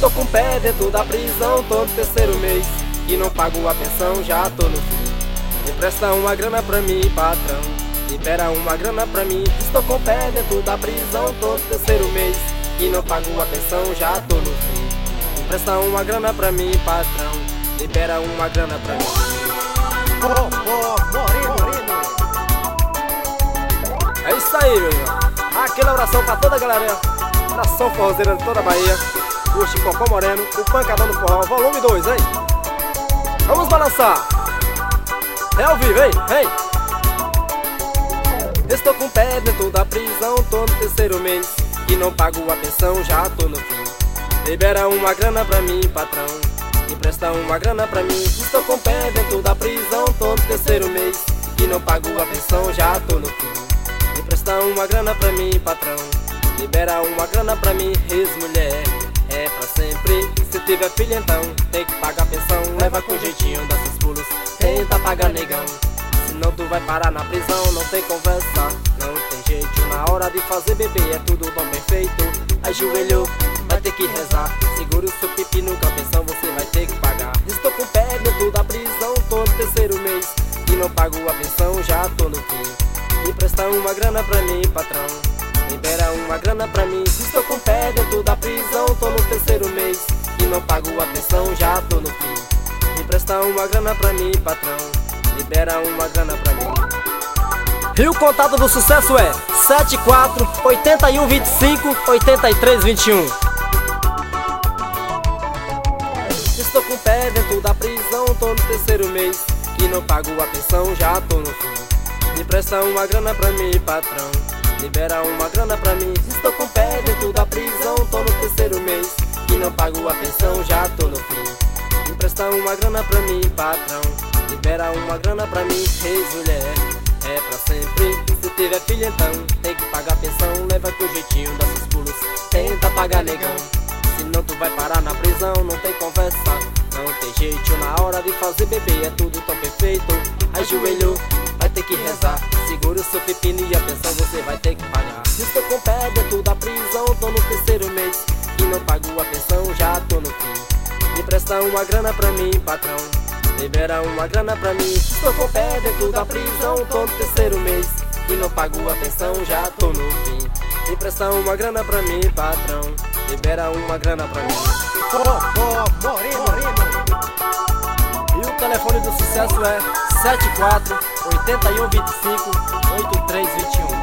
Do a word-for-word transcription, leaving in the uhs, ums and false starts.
Estou com o pé dentro da prisão, tô no terceiro mês e não pago a pensão, já tô no fim. Empresta uma grana pra mim, patrão, libera uma grana pra mim. Estou com o pé dentro da prisão, tô no terceiro mês e não pago a pensão, já tô no fim. Empresta uma grana pra mim, patrão, libera uma grana pra mim. Oh, oh, moreno, moreno. É isso aí, meu irmão. Aquela oração pra toda a galera, nação forrozeira de toda a Bahia. O Chicopó Moreno, o Pancadão do Forró, volume dois, hein? Vamos balançar. É ao vivo, hein? Hein? Estou com o pé dentro da prisão, tô no terceiro mês e não pago a pensão, já tô no fim. Libera uma grana pra mim, patrão, empresta uma grana pra mim. Estou com o pé dentro da prisão, tô no terceiro mês e não pago a pensão, já tô no fim. Empresta uma grana pra mim, patrão, libera uma grana pra mim. Ex-mulher é pra sempre, se tiver filho então tem que pagar pensão. Leva com jeitinho, dá seus pulos, tenta pagar negão, senão tu vai parar na prisão. Não tem conversa, não tem jeito, na hora de fazer bebê é tudo tão bem feito. Ajoelhou, vai ter que rezar, segura o seu pipi no cabeção, você vai ter que pagar. Estou com o pé dentro da prisão, tô no terceiro mês e não pago a pensão, já tô no fim. Empresta uma grana pra mim, patrão, libera uma grana pra mim. Estou com o pé dentro da prisão, tô no terceiro mês e não pago a pensão, já tô no fim. Empresta uma grana pra mim, patrão, libera uma grana pra mim. E o contato do sucesso é sete quatro, oito um, dois cinco, oito três dois um. Estou com o pé dentro da prisão, tô no terceiro mês e não pago a pensão, já tô no fim. Empresta uma grana pra mim, patrão, libera uma grana pra mim. Estou com o pé dentro da prisão, tô no terceiro mês e não pago a pensão, já tô no fim. Empresta uma grana pra mim, patrão, libera uma grana pra mim. Ex-mulher é pra sempre, se tiver filho então tem que pagar pensão. Leva com jeitinho, dá seus pulos, tenta pagar negão, senão tu vai parar na prisão. Não tem conversa, não tem jeito, na hora de fazer bebê é tudo tão perfeito. Ajoelhou, vai ter que rezar, segura o seu pepino e a pensão você vai ter que pagar. Estou com o pé dentro da prisão, tô no terceiro mês e não pago a pensão, já tô no fim. Empresta uma grana pra mim, patrão, libera uma grana pra mim. Estou com o pé dentro da prisão, tô no terceiro mês e não pago a pensão, já tô no fim. Empresta uma grana pra mim, patrão, libera uma grana pra mim. Oh, oh, moreno, moreno. E o telefone do sucesso é sete quatro, oito um, dois cinco, oito três dois um.